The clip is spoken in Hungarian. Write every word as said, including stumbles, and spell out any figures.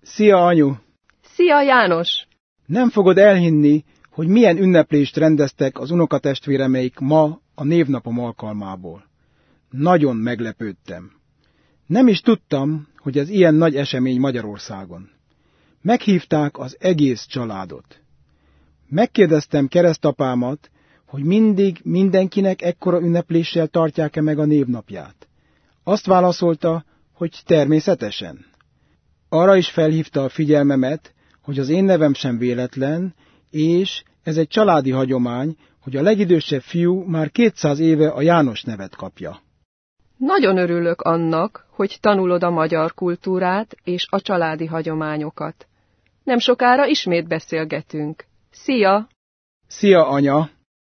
Szia, anyu! Szia, János! Nem fogod elhinni, hogy milyen ünneplést rendeztek az unokatestvéremeik ma a névnapom alkalmából. Nagyon meglepődtem. Nem is tudtam, hogy ez ilyen nagy esemény Magyarországon. Meghívták az egész családot. Megkérdeztem keresztapámat, hogy mindig mindenkinek ekkora ünnepléssel tartják-e meg a névnapját. Azt válaszolta, hogy természetesen. Arra is felhívta a figyelmemet, hogy az én nevem sem véletlen, és ez egy családi hagyomány, hogy a legidősebb fiú már kétszáz éve a János nevet kapja. Nagyon örülök annak, hogy tanulod a magyar kultúrát és a családi hagyományokat. Nem sokára ismét beszélgetünk. Szia! Szia, anya!